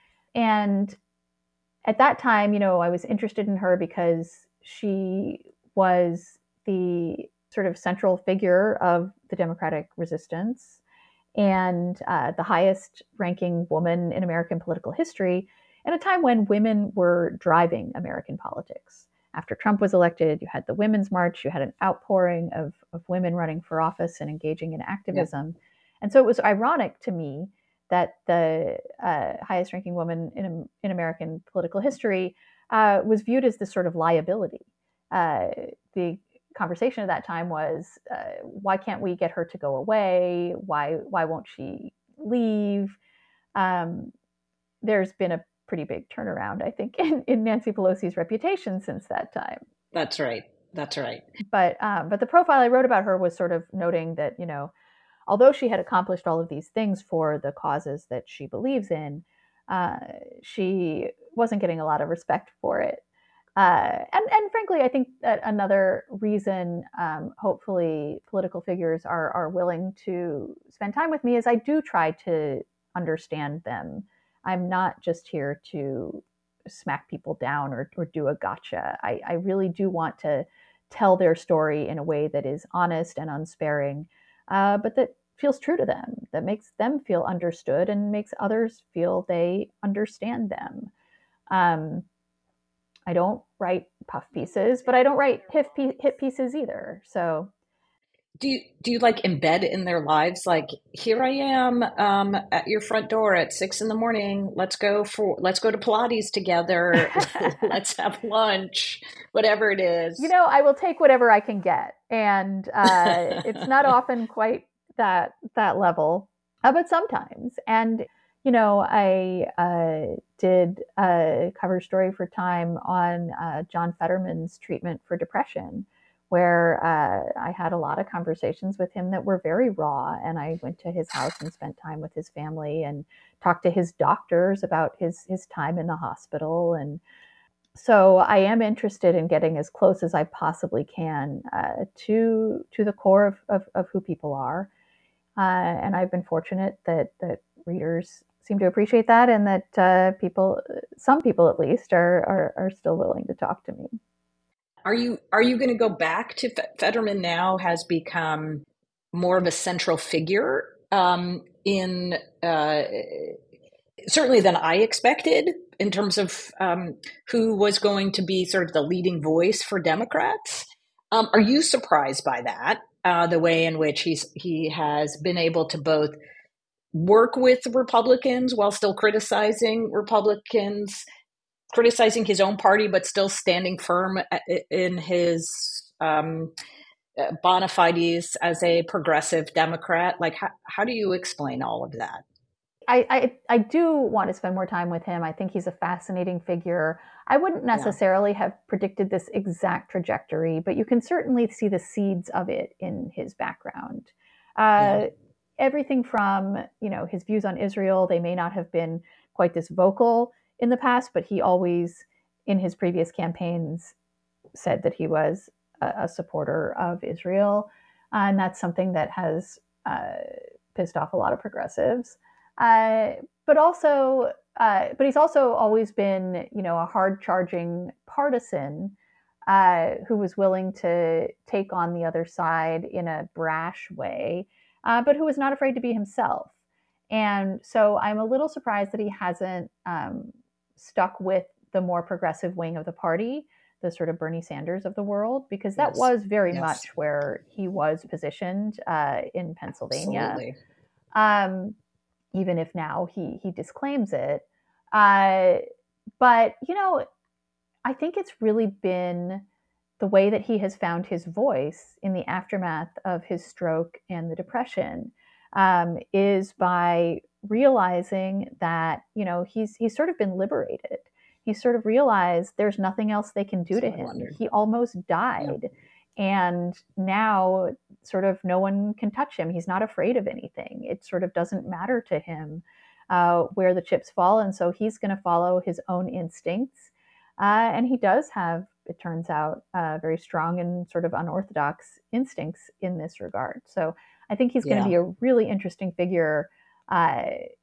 [SPEAKER 2] And at that time, you know, I was interested in her because she was the sort of central figure of the Democratic resistance and uh, the highest ranking woman in American political history at a time when women were driving American politics. After Trump was elected, you had the Women's March, you had an outpouring of, of women running for office and engaging in
[SPEAKER 1] Yeah.
[SPEAKER 2] activism. And so it was ironic to me that the uh, highest ranking woman in, in American political history uh, was viewed as this sort of liability. Uh, the conversation at that time was, uh, why can't we get her to go away? Why why won't she leave? Um, there's been a pretty big turnaround, I think, in, in Nancy Pelosi's reputation since that time.
[SPEAKER 1] That's right. That's right.
[SPEAKER 2] But um, but the profile I wrote about her was sort of noting that, you know, although she had accomplished all of these things for the causes that she believes in, uh, she wasn't getting a lot of respect for it. Uh, and, and frankly, I think that another reason, um, hopefully, political figures are, are willing to spend time with me is I do try to understand them. I'm not just here to smack people down or, or do a gotcha. I, I really do want to tell their story in a way that is honest and unsparing, uh, but that feels true to them, that makes them feel understood and makes others feel they understand them. Um, I don't write puff pieces, but I don't write hit, hit pieces either. So
[SPEAKER 1] Do you do you like embed in their lives? Like, here I am um, at your front door at six in the morning. Let's go for let's go to Pilates together. Let's have lunch, whatever it
[SPEAKER 2] you
[SPEAKER 1] is.
[SPEAKER 2] know, I will take whatever I can get, and uh, it's not often quite that that level, uh, but sometimes. And you know, I uh, did a cover story for Time on uh, John Fetterman's treatment for depression, where uh, I had a lot of conversations with him that were very raw, and I went to his house and spent time with his family and talked to his doctors about his his time in the hospital. And so I am interested in getting as close as I possibly can uh, to to the core of, of, of who people are, uh, and I've been fortunate that that readers seem to appreciate that, and that uh, people, some people at least, are, are are still willing to talk to me.
[SPEAKER 1] Are you are you going to go back to Fetterman? Now has become more of a central figure um, in uh, certainly than I expected in terms of um, who was going to be sort of the leading voice for Democrats. Um, are you surprised by that? Uh, the way in which he's he has been able to both work with Republicans while still criticizing Republicans, criticizing his own party, but still standing firm in his um, bona fides as a progressive Democrat. Like, how, how do you explain all of that?
[SPEAKER 2] I, I, I do want to spend more time with him. I think he's a fascinating figure. I wouldn't
[SPEAKER 1] Yeah.
[SPEAKER 2] necessarily have predicted this exact trajectory, but you can certainly see the seeds of it in his background. Uh,
[SPEAKER 1] Yeah.
[SPEAKER 2] Everything from, you know, his views on Israel, they may not have been quite this vocal in the past, but he always, in his previous campaigns, said that he was a, a supporter of Israel. Uh, and that's something that has uh, pissed off a lot of progressives. Uh, but also, uh, but he's also always been, you know, a hard charging partisan uh, who was willing to take on the other side in a brash way, uh, but who was not afraid to be himself. And so I'm a little surprised that he hasn't um, stuck with the more progressive wing of the party, the sort of Bernie Sanders of the world, because that
[SPEAKER 1] Yes.
[SPEAKER 2] was very
[SPEAKER 1] Yes.
[SPEAKER 2] much where he was positioned uh, in Pennsylvania.
[SPEAKER 1] Absolutely.
[SPEAKER 2] Um, even if now he he disclaims it. Uh, but you know, I think it's really been the way that he has found his voice in the aftermath of his stroke and the depression um, is by realizing that you know he's he's sort of been liberated. He sort of realized there's nothing else they can do
[SPEAKER 1] So
[SPEAKER 2] to
[SPEAKER 1] I
[SPEAKER 2] him.
[SPEAKER 1] wondered.
[SPEAKER 2] He almost
[SPEAKER 1] Yeah.
[SPEAKER 2] died, and now sort of no one can touch him. He's not afraid of anything. It sort of doesn't matter to him uh, where the chips fall, and so he's going to follow his own instincts. Uh, and he does have, it turns out, uh, very strong and sort of unorthodox instincts in this regard. So I think he's going to
[SPEAKER 1] Yeah.
[SPEAKER 2] be a really interesting figure uh,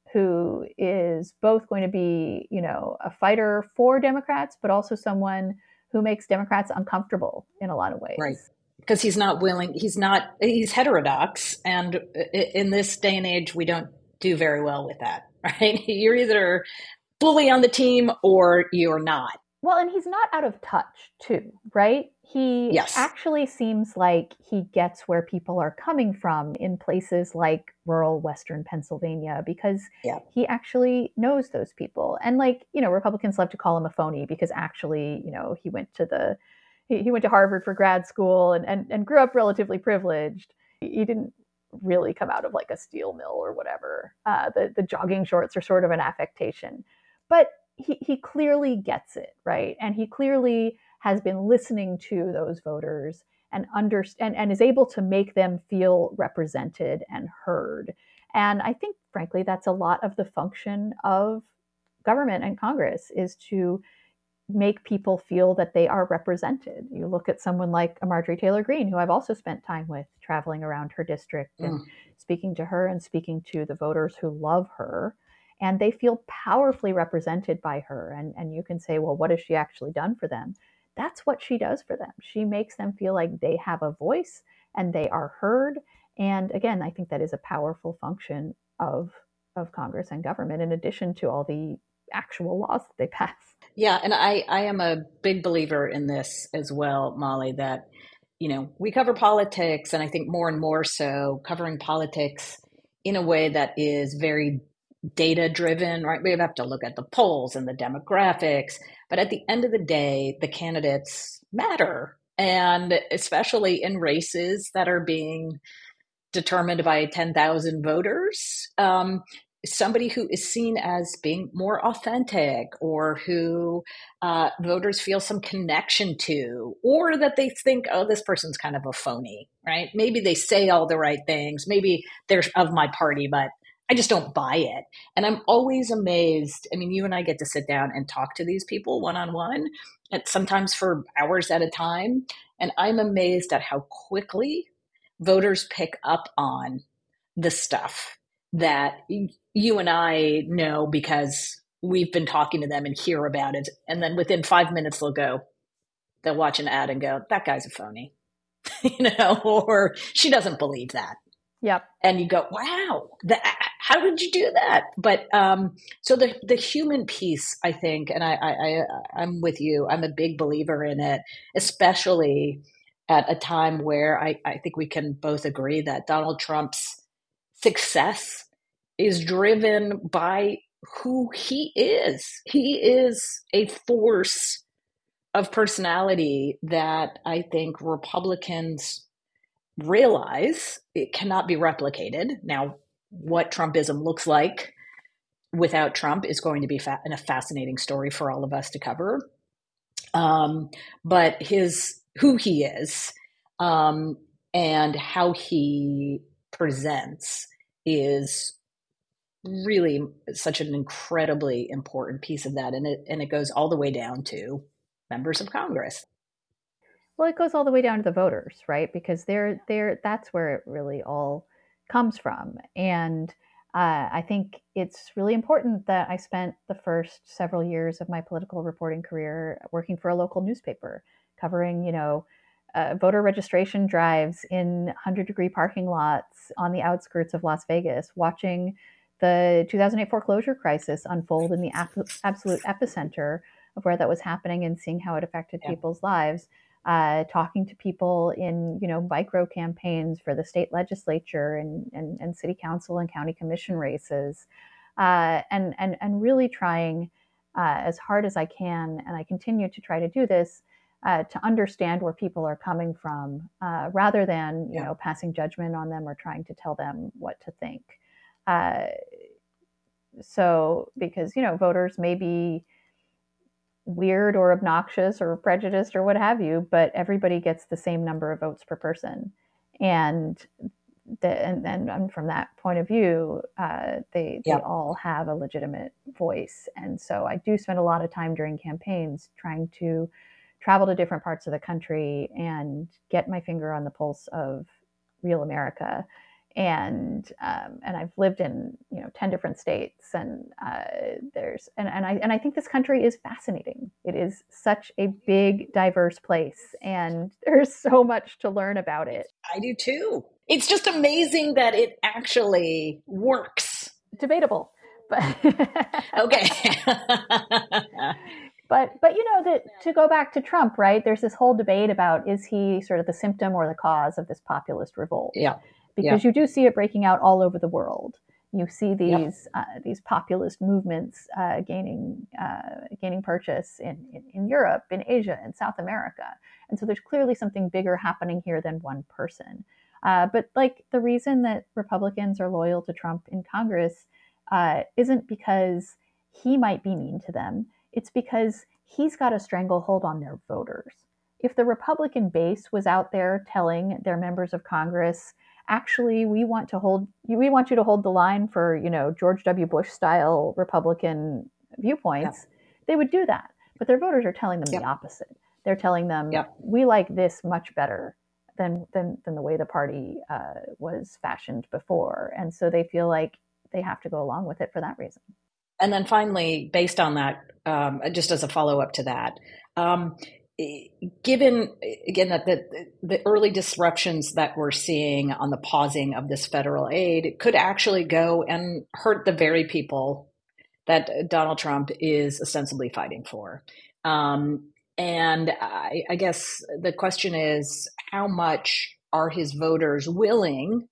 [SPEAKER 2] who is both going to be, you know, a fighter for Democrats, but also someone who makes Democrats uncomfortable in a lot of
[SPEAKER 1] Right.
[SPEAKER 2] ways.
[SPEAKER 1] Because he's not willing, he's not, he's heterodox. And in this day and age, we don't do very well with that, right? You're either fully on the team or you're not.
[SPEAKER 2] Well, and he's not out of touch, too, right? He
[SPEAKER 1] Yes.
[SPEAKER 2] actually seems like he gets where people are coming from in places like rural Western Pennsylvania because
[SPEAKER 1] Yeah.
[SPEAKER 2] he actually knows those people. And, like, you know, Republicans love to call him a phony because actually, you know, he went to the he, he went to Harvard for grad school and, and, and grew up relatively privileged. He didn't really come out of like a steel mill or whatever. Uh, the, the jogging shorts are sort of an affectation. But he, he clearly gets it, right? And he clearly has been listening to those voters and under and, and is able to make them feel represented and heard. And I think, frankly, that's a lot of the function of government and Congress is to make people feel that they are represented. You look at someone like Marjorie Taylor Greene, who I've also spent time with traveling around her district and
[SPEAKER 1] Mm.
[SPEAKER 2] speaking to her and speaking to the voters who love her. And they feel powerfully represented by her. And, and you can say, well, what has she actually done for them? That's what she does for them. She makes them feel like they have a voice and they are heard. And again, I think that is a powerful function of, of Congress and government, in addition to all the actual laws that they pass.
[SPEAKER 1] Yeah, and I, I am a big believer in this as well, Molly, that, you know, we cover politics, and I think more and more so covering politics in a way that is very data driven, right? We have to look at the polls and the demographics, but at the end of the day, the candidates matter. And especially in races that are being determined by ten thousand voters, um, somebody who is seen as being more authentic or who uh, voters feel some connection to, or that they think, oh, this person's kind of a phony, right? Maybe they say all the right things. Maybe they're of my party, but I just don't buy it. And I'm always amazed. I mean, you and I get to sit down and talk to these people one on one, and sometimes for hours at a time. And I'm amazed at how quickly voters pick up on the stuff that you and I know because we've been talking to them and hear about it. And then within five minutes, they'll go, they'll watch an ad and go, that guy's a phony, you know, or she doesn't believe that.
[SPEAKER 2] Yep.
[SPEAKER 1] And you go, wow, that, how did you do that? But um, so the the human piece, I think, and I, I, I I'm with you. I'm a big believer in it, especially at a time where I, I think we can both agree that Donald Trump's success is driven by who he is. He is a force of personality that I think Republicans realize it cannot be replicated. Now, what Trumpism looks like without Trump is going to be fa- a fascinating story for all of us to cover. Um, but his who he is um, and how he presents is really such an incredibly important piece of that, and it and it goes all the way down to members of Congress.
[SPEAKER 2] Well, it goes all the way down to the voters, right? Because they're they're that's where it really all comes from. And uh, I think it's really important that I spent the first several years of my political reporting career working for a local newspaper, covering, you know, uh, voter registration drives in one hundred degree parking lots on the outskirts of Las Vegas, watching the two thousand eight foreclosure crisis unfold in the ap- absolute epicenter of where that was happening, and seeing how it affected
[SPEAKER 1] Yeah.
[SPEAKER 2] people's lives, uh, talking to people in, you know, micro campaigns for the state legislature and, and, and city council and county commission races, uh, and, and, and really trying uh, as hard as I can, and I continue to try to do this, uh, to understand where people are coming from, uh, rather than, you
[SPEAKER 1] Yeah.
[SPEAKER 2] know, passing judgment on them or trying to tell them what to think. Uh, so, because, you know, voters may be weird or obnoxious or prejudiced or what have you, but everybody gets the same number of votes per person. And the, and, and, and from that point of view, uh, they they
[SPEAKER 1] Yep.
[SPEAKER 2] all have a legitimate voice. And so I do spend a lot of time during campaigns trying to travel to different parts of the country and get my finger on the pulse of real America. And um, and I've lived in, you know, ten different states, and uh, there's and, and I and I think this country is fascinating. It is such a big, diverse place, and there's so much to learn about it.
[SPEAKER 1] I do too. It's just amazing that it actually works.
[SPEAKER 2] Debatable, but
[SPEAKER 1] okay.
[SPEAKER 2] but but you know, that to go back to Trump, right? There's this whole debate about, is he sort of the symptom or the cause of this populist revolt?
[SPEAKER 1] Yeah. Yeah.
[SPEAKER 2] Because you do see it breaking out all over the world. You see
[SPEAKER 1] Yep.
[SPEAKER 2] these uh, these populist movements uh, gaining uh, gaining purchase in, in, in Europe, in Asia, in South America, and so there's clearly something bigger happening here than one person. Uh, but like, the reason that Republicans are loyal to Trump in Congress uh, isn't because he might be mean to them. It's because he's got a stranglehold on their voters. If the Republican base was out there telling their members of Congress, actually, we want to hold we want you to hold the line for, you know, George W. Bush style Republican viewpoints,
[SPEAKER 1] Yep.
[SPEAKER 2] they would do that. But their voters are telling them
[SPEAKER 1] Yep.
[SPEAKER 2] the opposite. They're telling them,
[SPEAKER 1] Yep.
[SPEAKER 2] we like this much better than than than the way the party uh, was fashioned before, and so they feel like they have to go along with it for that reason.
[SPEAKER 1] And then finally, based on that, um, just as a follow up to that, um, given again that the, the early disruptions that we're seeing on the pausing of this federal aid could actually go and hurt the very people that Donald Trump is ostensibly fighting for. Um, and I, I guess the question is, how much are his voters willing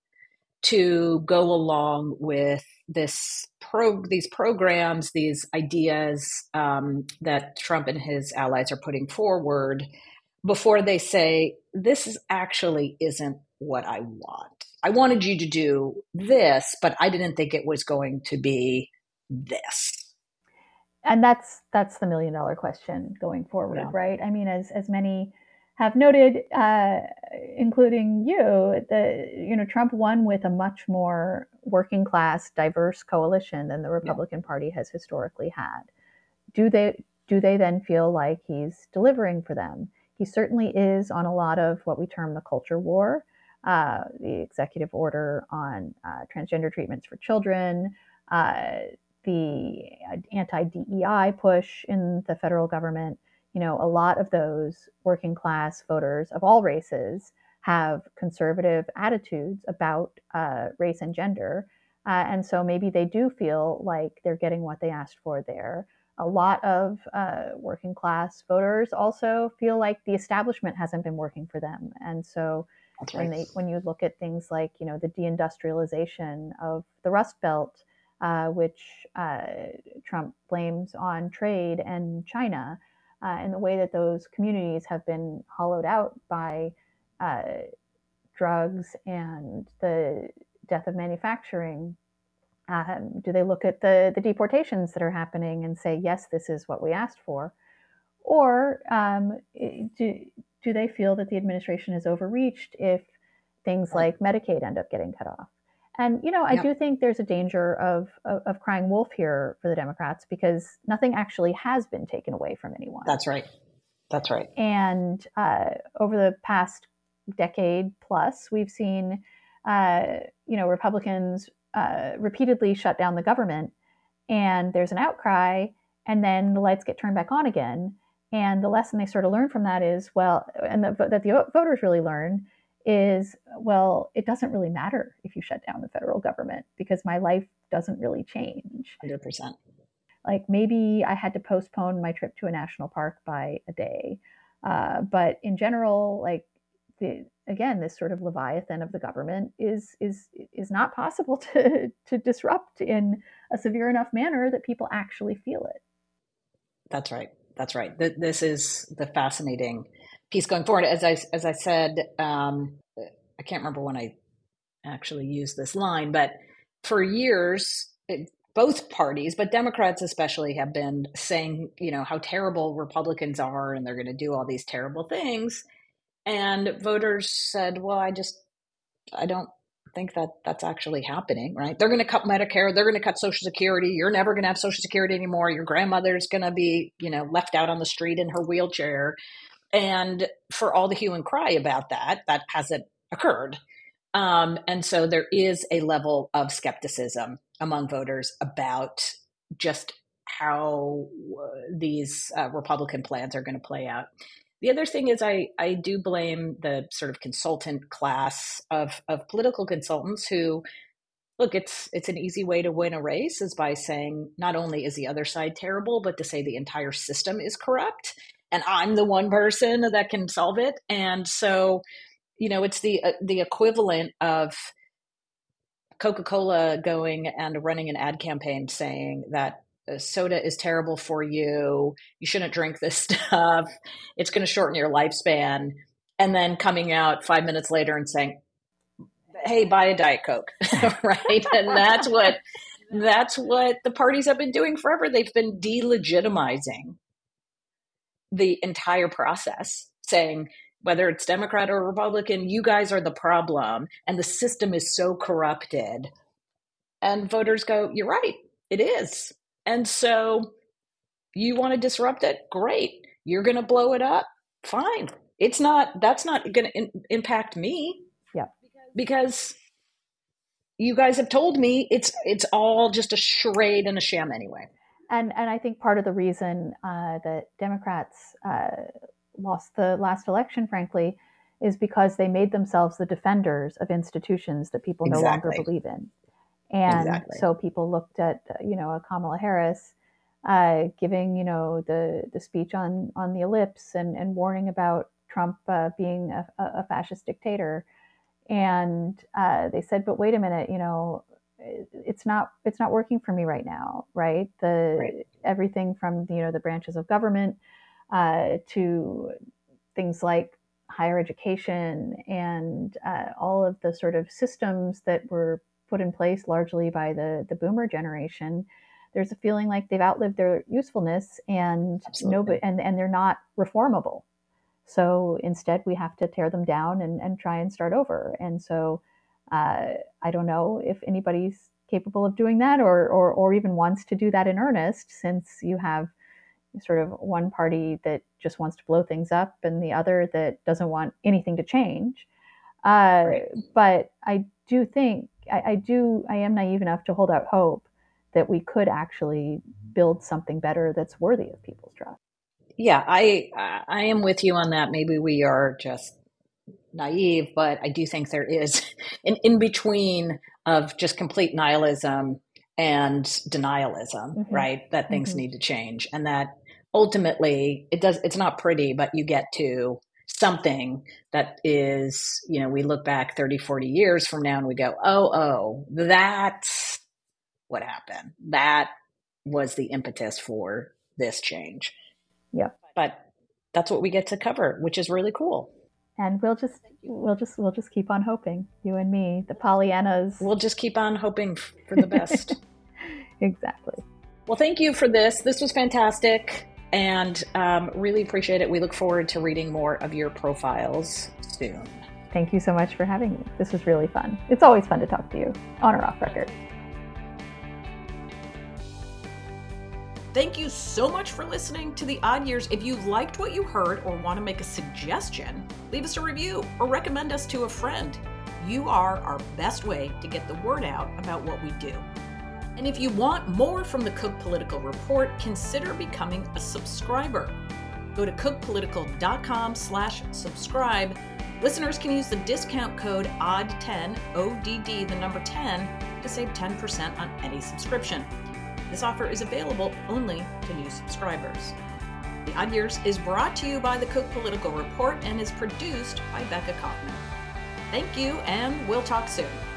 [SPEAKER 1] to go along with this pro these programs, these ideas um, that Trump and his allies are putting forward, before they say, this is actually isn't what I want. I wanted you to do this, but I didn't think it was going to be this.
[SPEAKER 2] And that's that's the million dollar question going forward,
[SPEAKER 1] Yeah.
[SPEAKER 2] right? I mean, as as many have noted, uh, including you, the you know, Trump won with a much more working class, diverse coalition than the Republican yeah. Party has historically had. Do they do they then feel like he's delivering for them? He certainly is on a lot of what we term the culture war, uh, the executive order on uh, transgender treatments for children, uh, the anti-D E I push in the federal government. You know, a lot of those working class voters of all races have conservative attitudes about uh, race and gender. Uh, and so maybe they do feel like they're getting what they asked for there. A lot of uh, working class voters also feel like the establishment hasn't been working for them. And so
[SPEAKER 1] That's
[SPEAKER 2] when
[SPEAKER 1] right.
[SPEAKER 2] they when you look at things like, you know, the deindustrialization of the Rust Belt, uh, which uh, Trump blames on trade and China, uh, and the way that those communities have been hollowed out by uh, drugs and the death of manufacturing. Um, do they look at the, the deportations that are happening and say, yes, this is what we asked for? Or um, do, do they feel that the administration has overreached if things right. like Medicaid end up getting cut off? And, you know, I yep. do think there's a danger of, of, of crying wolf here for the Democrats, because nothing actually has been taken away from anyone.
[SPEAKER 1] That's right. That's right.
[SPEAKER 2] And uh, over the past decade plus, we've seen, uh, you know, Republicans uh, repeatedly shut down the government, and there's an outcry, and then the lights get turned back on again. And the lesson they sort of learn from that is, well, and the, that the voters really learn is, well, it doesn't really matter if you shut down the federal government because my life doesn't really change.
[SPEAKER 1] one hundred percent.
[SPEAKER 2] Like maybe I had to postpone my trip to a national park by a day. Uh, but in general, like the, again, this sort of leviathan of the government is is is not possible to to disrupt in a severe enough manner that people actually feel it.
[SPEAKER 1] That's right. That's right. This is the fascinating piece going forward. As I as I said, um, I can't remember when I actually used this line, but for years, it, both parties, but Democrats especially, have been saying, you know, how terrible Republicans are and they're going to do all these terrible things. And voters said, well, I just, I don't think that that's actually happening, right? They're going to cut Medicare. They're going to cut Social Security. You're never going to have Social Security anymore. Your grandmother's going to be, you know, left out on the street in her wheelchair. And for all the hue and cry about that, that hasn't occurred. Um, and so there is a level of skepticism among voters about just how uh, these uh, Republican plans are going to play out. The other thing is I, I do blame the sort of consultant class of, of political consultants who, look, it's it's an easy way to win a race is by saying not only is the other side terrible, but to say the entire system is corrupt. And I'm the one person that can solve it. And so, you know, it's the uh, the equivalent of Coca-Cola going and running an ad campaign saying that soda is terrible for you. You shouldn't drink this stuff. It's going to shorten your lifespan. And then coming out five minutes later and saying, hey, buy a Diet Coke, right? And that's what that's what the parties have been doing forever. They've been delegitimizing the entire process, saying, whether it's Democrat or Republican, you guys are the problem, and the system is so corrupted. And voters go, you're right, it is. And so you want to disrupt it? Great. You're going to blow it up? Fine. It's not, that's not going to in, impact me.
[SPEAKER 2] Yeah.
[SPEAKER 1] Because you guys have told me it's it's all just a charade and a sham anyway.
[SPEAKER 2] And and I think part of the reason uh, that Democrats uh, lost the last election, frankly, is because they made themselves the defenders of institutions that people no
[SPEAKER 1] Exactly.
[SPEAKER 2] longer believe in. And
[SPEAKER 1] Exactly.
[SPEAKER 2] so people looked at, you know, a Kamala Harris uh, giving, you know, the, the speech on, on the ellipse and, and warning about Trump uh, being a, a fascist dictator. And uh, they said, but wait a minute, you know, it's not it's not working for me right now, right? The
[SPEAKER 1] Right.
[SPEAKER 2] Everything from, you know, the branches of government uh, to things like higher education and uh, all of the sort of systems that were put in place largely by the the boomer generation. There's a feeling like they've outlived their usefulness, and nobody and, and they're not reformable. So instead, we have to tear them down and, and try and start over. And so uh, I don't know if anybody's capable of doing that or, or, or even wants to do that in earnest, since you have sort of one party that just wants to blow things up and the other that doesn't want anything to change. Uh,
[SPEAKER 1] Right.
[SPEAKER 2] But I do think, I, I do, I am naive enough to hold out hope that we could actually build something better that's worthy of people's trust.
[SPEAKER 1] Yeah, I I am with you on that. Maybe we are just naive, but I do think there is an in between of just complete nihilism and denialism,
[SPEAKER 2] Mhm.
[SPEAKER 1] right? That things
[SPEAKER 2] Mhm.
[SPEAKER 1] need to change, and that ultimately it does. It's not pretty, but you get to something that is, you know, we look back thirty, forty years from now and we go, oh, oh, that's what happened. That was the impetus for this change.
[SPEAKER 2] Yeah.
[SPEAKER 1] But that's what we get to cover, which is really cool.
[SPEAKER 2] And we'll just we'll just we'll just keep on hoping, you and me, the Pollyannas.
[SPEAKER 1] We'll just keep on hoping for the best.
[SPEAKER 2] Exactly.
[SPEAKER 1] Well, thank you for this. This was fantastic, and um, really appreciate it. We look forward to reading more of your profiles soon.
[SPEAKER 2] Thank you so much for having me. This was really fun. It's always fun to talk to you, on or off record.
[SPEAKER 1] Thank you so much for listening to The Odd Years. If you liked what you heard or want to make a suggestion, leave us a review or recommend us to a friend. You are our best way to get the word out about what we do. And if you want more from the Cook Political Report, consider becoming a subscriber. Go to cookpolitical.com slash subscribe. Listeners can use the discount code O D D ten, O D D, the number ten, to save ten percent on any subscription. This offer is available only to new subscribers. The Odd Years is brought to you by the Cook Political Report and is produced by Becca Kaufman. Thank you, and we'll talk soon.